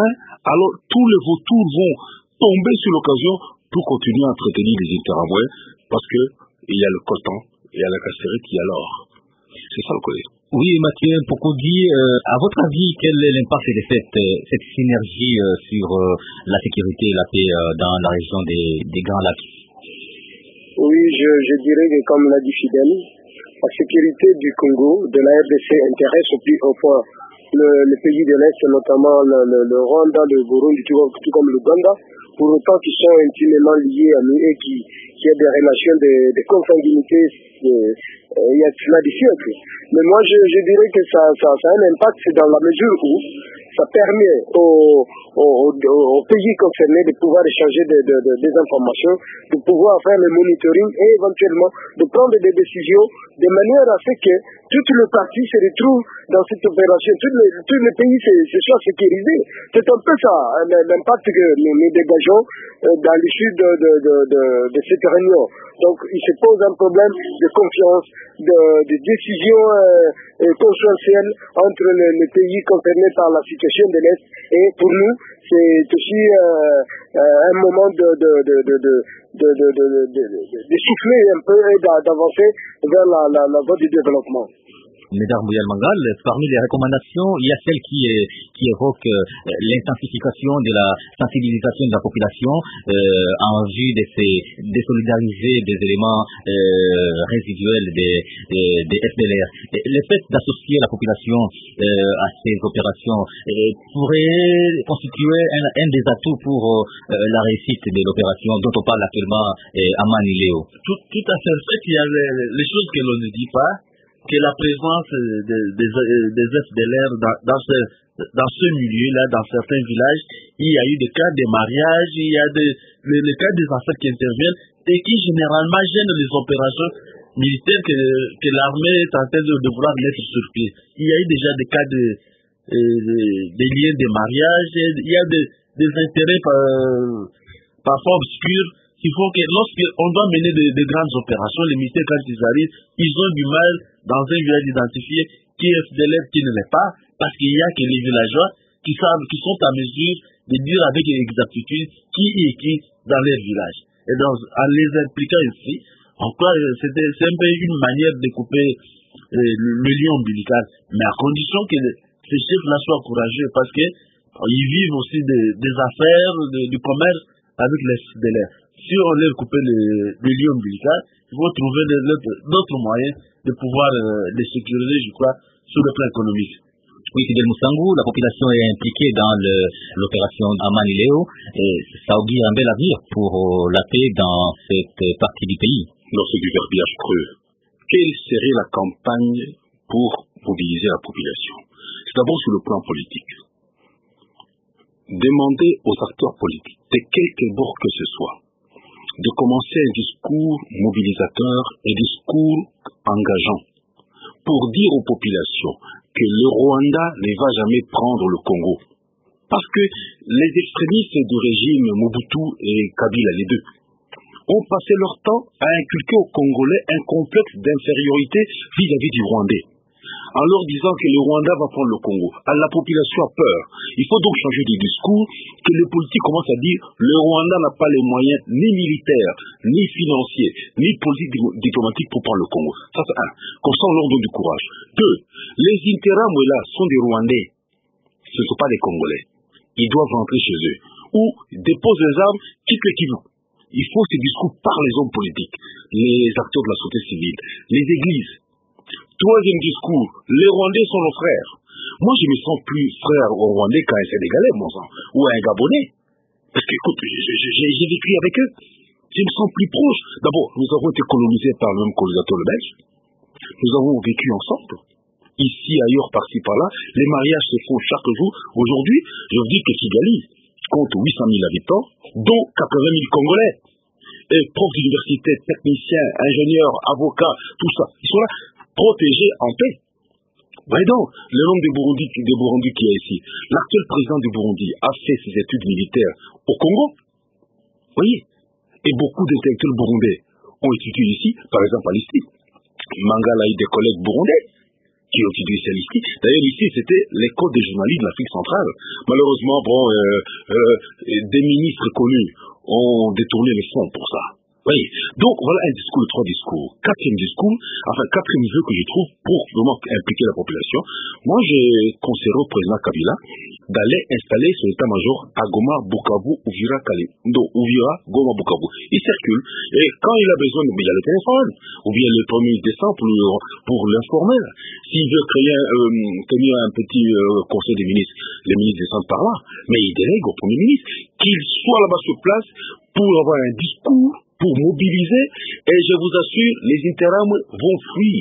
alors tous les vautours vont tomber sur l'occasion pour continuer à entretenir les Interamouais, parce que il y a le coltan, il y a la castérite, il y a l'or. C'est ça le côté. Oui, Mathieu Pokodi, euh, à votre avis, quel est l'impact de cette, cette synergie euh, sur euh, la sécurité et la paix euh, dans la région des, des Grands Lacs? Oui, je, je dirais que comme l'a dit Fidèle, la sécurité du Congo, de la R D C, intéresse au plus haut point le, le pays de l'Est, notamment le, le, le Rwanda, le Burundi, tout, tout comme l'Ouganda, pour autant qu'ils sont intimement liés à nous et qui, qui a des relations de, de consanguinité de, euh, il y a cela des siècles. Mais moi, je, je dirais que ça, ça, ça a un impact dans la mesure où ça permet aux, aux, aux, aux pays concernés de pouvoir échanger de, de, de, des informations, de pouvoir faire le monitoring et éventuellement de prendre des décisions de manière à ce que toutes les parties se retrouvent dans cette opération, tous les, tous les pays se, se soient sécurisés. C'est un peu ça, l'impact que nous, nous dégageons dans l'issue de, de, de, de, de cette réunion. Donc il se pose un problème de confiance, de, de décision euh, consensuelle entre les, les pays concernés par la situation de l'Est. Et pour nous, c'est aussi euh, euh, un moment de, de, de, de, de, de, de, de, de, de, de souffler un peu et d'avancer vers la, la, la voie du développement. Médard Mouyal Mangal, parmi les recommandations, il y a celle qui, est, qui évoque euh, l'intensification de la sensibilisation de la population euh, en vue de se désolidariser des éléments euh, résiduels des, des, des F D L R. Et le fait d'associer la population euh, à ces opérations euh, pourrait constituer un, un des atouts pour euh, la réussite de l'opération dont on parle actuellement euh, à Maniléo. Tout, tout à fait. En fait, il y a les, les choses que l'on ne dit pas, que la présence des, des, des F D L R dans, dans, ce, dans ce milieu-là, dans certains villages, il y a eu des cas de mariage, il y a des, les, les cas des enfants qui interviennent et qui généralement gênent les opérations militaires que, que l'armée est en train de, de vouloir mettre sur pied. Il y a eu déjà des cas de, de, de, de liens de mariage, il y a des, des intérêts par, parfois obscurs. Il faut que lorsqu'on doit mener de, de grandes opérations, les militaires, quand ils arrivent, ils ont du mal dans un village d'identifier qui est F D L R, qui ne l'est pas, parce qu'il n'y a que les villageois qui savent, qui sont en mesure de dire avec exactitude qui est qui dans leur village. Et donc, en les impliquant ici, encore, c'était, c'est un peu une manière de couper euh, le, le lien ombilical, mais à condition que ces chefs-là soient courageux, parce que euh, ils vivent aussi de, des affaires, de, du commerce avec les F D L R. Si on leur coupe le, le lien ombilical, il faut trouver d'autres moyens de pouvoir euh, les sécuriser, je crois, sur le plan économique. Oui, Fidèle Moussangou, la population est impliquée dans l'opération à Maniléo et ça augure un bel avenir pour euh, la paix dans cette partie du pays. Lorsque du verbiage creux, quelle serait la campagne pour mobiliser la population? C'est d'abord sur le plan politique. Demander aux acteurs politiques, de quelque bord que ce soit, de commencer un discours mobilisateur, un discours engageant, pour dire aux populations que le Rwanda ne va jamais prendre le Congo. Parce que les extrémistes du régime Mobutu et Kabila, les deux, ont passé leur temps à inculquer aux Congolais un complexe d'infériorité vis-à-vis du Rwandais, en leur disant que le Rwanda va prendre le Congo. Alors la population a peur. Il faut donc changer de discours, que les politiques commencent à dire le Rwanda n'a pas les moyens ni militaires, ni financiers, ni politiques diplomatiques pour prendre le Congo. Ça c'est un. Comme ça on leur donne du courage. Deux, les Interamouais sont des Rwandais. Ce ne sont pas des Congolais. Ils doivent rentrer chez eux. Ou déposent les armes, quitte le Kivu. Il faut ces discours par les hommes politiques, les acteurs de la société civile, les églises. Troisième discours, les Rwandais sont nos frères. Moi, je me sens plus frère aux Rwandais qu'à un Sénégalais, mon sang, ou à un Gabonais. Parce que, écoute, j'ai vécu avec eux. Je me sens plus proche. D'abord, nous avons été colonisés par le même colonisateur, le Belge. Nous avons vécu ensemble. Ici, ailleurs, par-ci, par-là. Les mariages se font chaque jour. Aujourd'hui, je vous dis que Kigali compte huit cent mille habitants, dont quatre-vingt mille Congolais. Et profs d'université, techniciens, ingénieurs, avocats, tout ça. Ils sont là, protégés en paix. Voyez donc, le nombre de Burundi, de Burundi qui est ici. L'actuel président du Burundi a fait ses études militaires au Congo. Vous voyez. Et beaucoup d'intellectuels burundais ont étudié ici, par exemple à l'I S T I. Mangala a eu des collègues burundais. qui ont utilisé l'ici. D'ailleurs, ici, c'était l'école des journalistes de l'Afrique centrale. Malheureusement, bon, euh, euh, des ministres connus ont détourné les fonds pour ça. Oui. Donc, voilà un discours, trois discours. Quatrième discours, enfin, quatrième jeu que je trouve pour vraiment impliquer la population. Moi, j'ai conseillé au président Kabila d'aller installer son état-major à Goma, Bukavu, Uvira, Kale. Donc, Uvira, Goma, Bukavu. Il circule. Et quand il a besoin, il a le téléphone. Ou bien le premier décembre pour, pour l'informer. S'il veut créer, euh, tenir un petit euh, conseil des ministres, les ministres descendent par là. Mais il délègue au premier ministre qu'il soit là-bas sur place pour avoir un discours, pour mobiliser, et je vous assure, les intérêts vont fuir.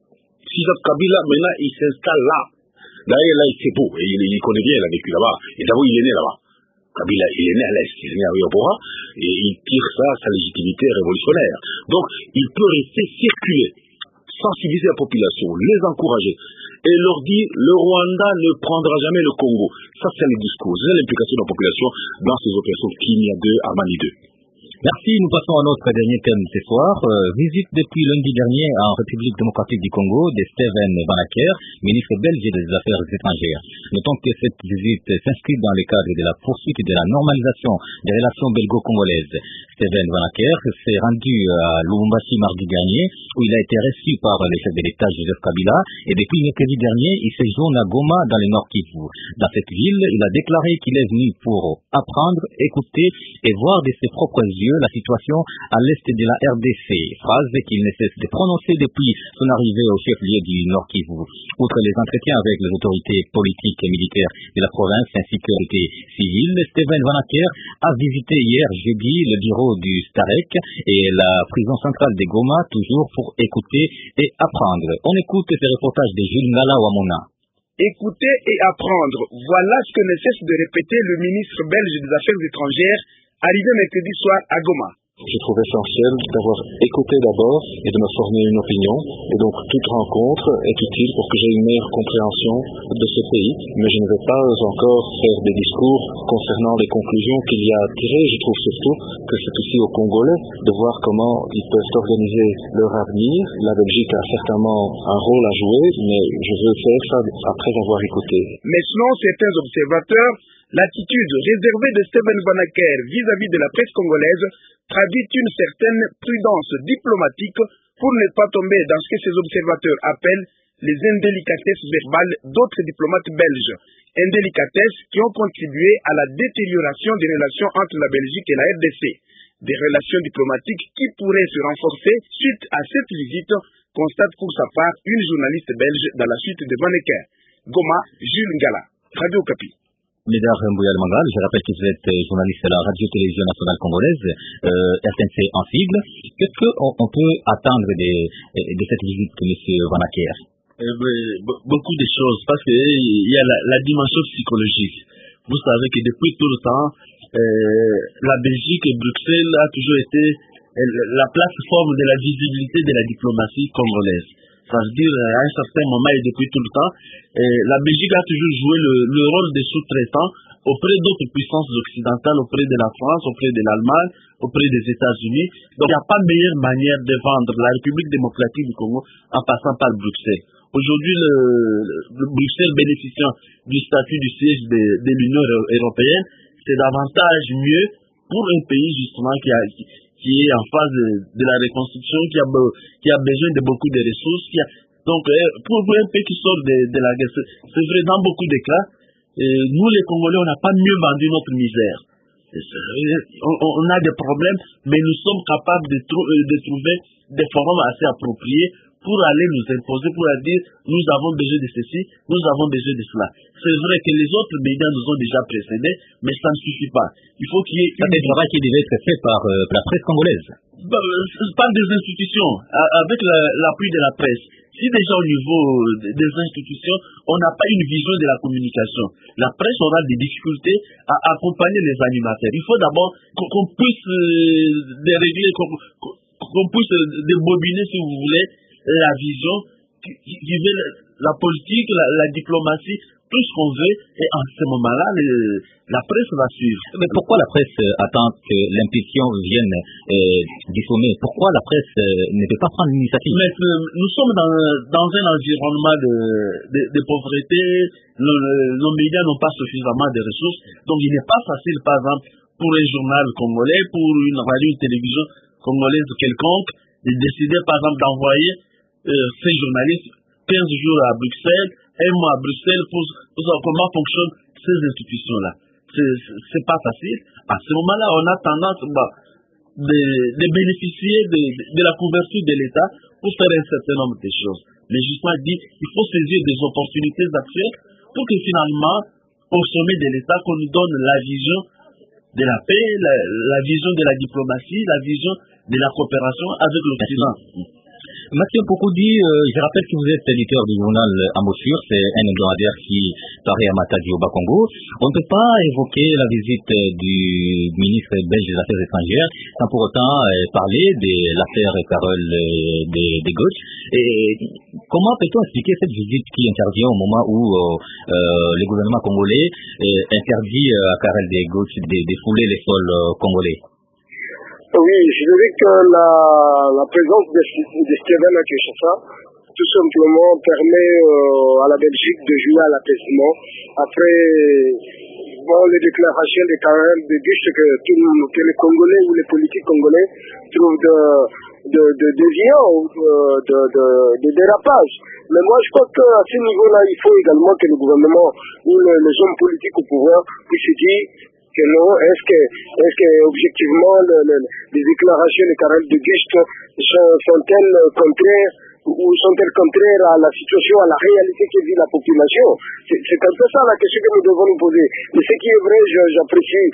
Si Jacques Kabila, maintenant, il s'installe là. D'ailleurs, là, c'est beau, et il, il connaît bien, il a vécu là-bas, et d'abord, il est né là-bas. Kabila, il est né à l'Est, il est né à Oyabora, et il tire ça à sa légitimité révolutionnaire. Donc, il peut rester circuler, sensibiliser la population, les encourager, et leur dire, le Rwanda ne prendra jamais le Congo. Ça, c'est le discours, c'est l'implication de la population dans ces opérations Kimia deux à Mali deux. Merci, nous passons à notre dernier thème ce soir. Euh, visite depuis lundi dernier en République démocratique du Congo de Steven Vanacker, ministre belge des Affaires étrangères. Notons que cette visite s'inscrit dans le cadre de la poursuite de la normalisation des relations belgo-congolaises. Steven Vanacker s'est rendu à Lubumbashi mardi dernier, où il a été reçu par le chef de l'État Joseph Kabila, et depuis mercredi dernier, il séjourne à Goma dans le Nord Kivu. Dans cette ville, il a déclaré qu'il est venu pour apprendre, écouter et voir de ses propres yeux la situation à l'est de la R D C, phrase qu'il ne cesse de prononcer depuis son arrivée au chef-lieu du Nord Kivu. Outre les entretiens avec les autorités politiques et militaires de la province ainsi que l'autorité civile, Steven Vanacker a visité hier jeudi le bureau du Starek et la prison centrale de Goma, toujours pour écouter et apprendre. On écoute ce reportage de Jules Ngala Wamona. Écouter et apprendre, voilà ce que ne cesse de répéter le ministre belge des Affaires étrangères arrivé mercredi soir à Goma. Je trouve essentiel d'avoir écouté d'abord et de me former une opinion. Et donc toute rencontre est utile pour que j'ai une meilleure compréhension de ce pays. Mais je ne vais pas encore faire des discours concernant les conclusions qu'il y a à tirer. Je trouve surtout que c'est aussi aux Congolais de voir comment ils peuvent organiser leur avenir. La Belgique a certainement un rôle à jouer, mais je veux faire ça après avoir écouté. Mais selon certains observateurs, l'attitude réservée de Steven Vanacker vis-à-vis de la presse congolaise traduit une certaine prudence diplomatique pour ne pas tomber dans ce que ces observateurs appellent les indélicatesses verbales d'autres diplomates belges. Indélicatesses qui ont contribué à la détérioration des relations entre la Belgique et la R D C. Des relations diplomatiques qui pourraient se renforcer suite à cette visite, constate pour sa part une journaliste belge dans la suite de Vanacker. Goma, Jules Ngala, Radio Okapi. Médard Mbouyal Mangal, je rappelle que vous êtes journaliste à la Radio-Télévision nationale congolaise, euh, R T N C en sigle. Qu'est-ce qu'on on peut attendre de, de cette visite de M. Vanacker? eh bien, Beaucoup de choses, parce qu'il y a la, la dimension psychologique. Vous savez que depuis tout le temps, euh, la Belgique et Bruxelles a toujours été euh, la plateforme de la visibilité de la diplomatie congolaise. Ça veut dire, à un certain moment et depuis tout le temps, euh, la Belgique a toujours joué le, le rôle de sous-traitant auprès d'autres puissances occidentales, auprès de la France, auprès de l'Allemagne, auprès des États-Unis. Donc, il n'y a pas meilleure manière de vendre la République démocratique du Congo en passant par Bruxelles. Aujourd'hui, le, le Bruxelles bénéficiant du statut du siège de, de l'Union européenne, c'est davantage mieux pour un pays justement qui a... Qui, qui est en phase de, de la reconstruction, qui a, qui a besoin de beaucoup de ressources. Qui a, donc, pour un pays qui sort de, de la guerre, c'est vrai, dans beaucoup de cas, nous les Congolais, on n'a pas mieux vendu notre misère. On, on a des problèmes, mais nous sommes capables de, trou, de trouver des forums assez appropriés pour aller nous imposer, pour dire nous avons besoin de ceci, nous avons besoin de cela. C'est vrai que les autres médias nous ont déjà précédés, mais ça ne suffit pas. Il faut qu'il y ait un travail qui devait être fait par euh, la presse congolaise. Par des institutions, avec l'appui de la presse. Si déjà au niveau des institutions, on n'a pas une vision de la communication, la presse aura des difficultés à accompagner les animateurs. Il faut d'abord qu'on puisse dérégler, qu'on puisse débobiner, si vous voulez, la vision qui, qui veut la politique, la, la diplomatie, tout ce qu'on veut, et en ce moment-là, le, la presse va suivre. Mais pourquoi la presse attend que l'impulsion vienne euh, du sommet? Pourquoi la presse euh, ne peut pas prendre l'initiative? Mais euh, nous sommes dans, dans un environnement de, de, de pauvreté, nos, nos médias n'ont pas suffisamment de ressources, donc il n'est pas facile, par exemple, pour un journal congolais, pour une radio, une télévision congolaise quelconque, de décider, par exemple, d'envoyer euh, ces journalistes quinze jours à Bruxelles, un mois à Bruxelles, pour, pour savoir comment fonctionnent ces institutions-là. C'est, c'est pas facile. À ce moment-là, on a tendance bah, de, de bénéficier de, de, de la couverture de l'État pour faire un certain nombre de choses. Mais justement, dit, il faut saisir des opportunités d'action pour que finalement, au sommet de l'État, qu'on nous donne la vision de la paix, la, la vision de la diplomatie, la vision de la coopération avec l'Occident. Mathieu Pokoudi, euh, je rappelle que vous êtes éditeur du journal Amosur, c'est un hebdomadaire qui paraît à Matadi au Bas-Congo. On ne peut pas évoquer la visite du ministre belge des Affaires étrangères sans pour autant euh, parler de l'affaire Carole euh, de Gauche. Et comment peut-on expliquer cette visite qui intervient au moment où euh, euh, le gouvernement congolais euh, interdit euh, à Carole de Gauche de défouler les sols euh, congolais? Oui, je dirais que la, la présence de, de Steven à Kinshasa, tout simplement, permet euh, à la Belgique de jouer à l'apaisement. Après, bon, les déclarations de Carole de Gauche que, que les Congolais ou les politiques congolais trouvent de, de, de déviant ou de, de, de, de dérapage. Mais moi, je crois qu'à ce niveau-là, il faut également que le gouvernement ou le, les hommes politiques au pouvoir puissent dire que non, est-ce que, est-ce que objectivement le, le, les déclarations de Carole de Gucht sont, sont-elles contraires ou sont-elles contraires à la situation, à la réalité que vit la population? C'est, c'est un peu ça la question que nous devons nous poser. Mais ce qui est vrai, je, j'apprécie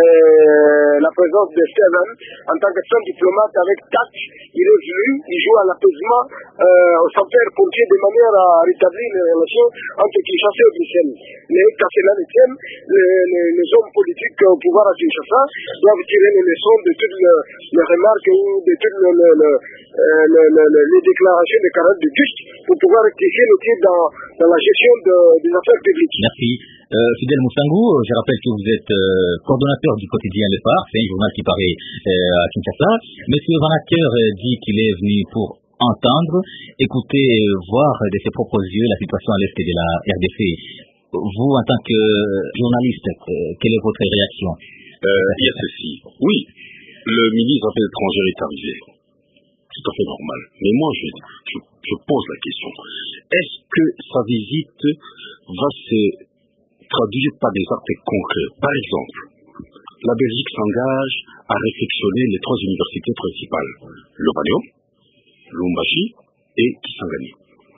euh, la présence de Steven en tant que seul diplomate avec tact. Il est venu, il joue à l'apaisement euh, au sapeur-pompier de manière à rétablir les relations entre Kinshasa et Bruxelles. Mais qu'à cela ne tienne, les, les, les hommes politiques au pouvoir à Kinshasa doivent tirer les leçons de toutes les, les remarques ou de toutes les, les, les, les, les, les déclarations de Carole de Gucht pour pouvoir rectifier le tir dans, dans la gestion de, des affaires publiques. Merci. Euh, Fidèle Moussangou, je rappelle que vous êtes euh, coordonnateur du quotidien Le Phare, c'est un journal qui paraît euh, à Kinshasa. Monsieur Van Acker euh, dit qu'il est venu pour entendre, écouter, voir de ses propres yeux la situation à l'est de la R D C. Vous, en tant que journaliste, euh, quelle est votre réaction? euh, Il y a ceci. Oui, le ministre des Affaires étrangères est arrivé. C'est tout à fait normal. Mais moi, je, je, je pose la question. Est-ce que sa visite va se traduire par des actes concrets? Par exemple, la Belgique s'engage à réfectionner les trois universités principales, Lobanium, Lumbashi et Kisangani.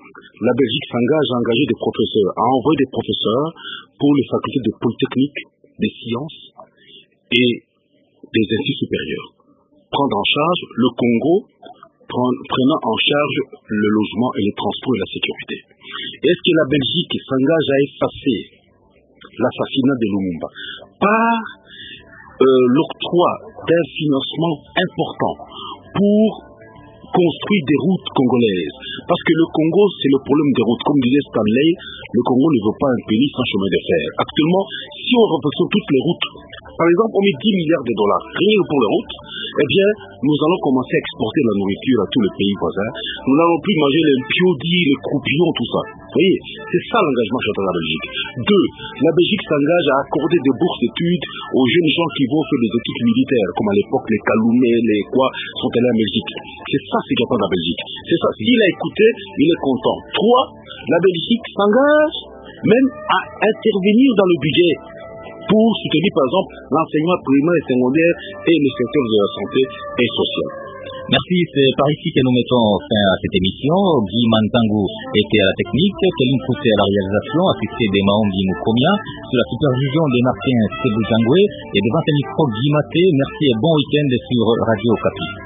La Belgique s'engage à engager des professeurs, à envoyer des professeurs pour les facultés de polytechnique, des sciences et des instituts supérieurs. Prendre en charge le Congo, prenant en charge le logement et les transports et la sécurité. Est-ce que la Belgique s'engage à effacer l'assassinat de Lumumba par euh, l'octroi d'un financement important pour construire des routes congolaises? Parce que le Congo, c'est le problème des routes. Comme disait Stanley, le Congo ne veut pas un pays sans chemin de fer. Actuellement, si on réfléchit toutes les routes, par exemple, on met dix milliards de dollars rien que pour les routes, eh bien, nous allons commencer à exporter la nourriture à tous les pays voisins. Nous n'allons plus manger les piodis, les croupillons, tout ça. Vous voyez, c'est ça l'engagement de la Belgique. Deux, la Belgique s'engage à accorder des bourses d'études aux jeunes gens qui vont faire des études militaires, comme à l'époque les Kaloumé, les quoi, sont allés en Belgique. C'est ça ce qu'attend la Belgique. C'est ça. S'il a écouté, il est content. Trois, la Belgique s'engage même à intervenir dans le budget pour soutenir par exemple l'enseignement primaire et secondaire et le secteur de la santé et social. Merci, c'est par ici que nous mettons fin à cette émission. Guy Mantangu était à la technique, Kéline Foussé à la réalisation, assisté des Maombi Moukromia, sous la supervision de Martin Sebujangwe et devant ce micro Guy Maté. Merci et bon week-end sur Radio Okapi.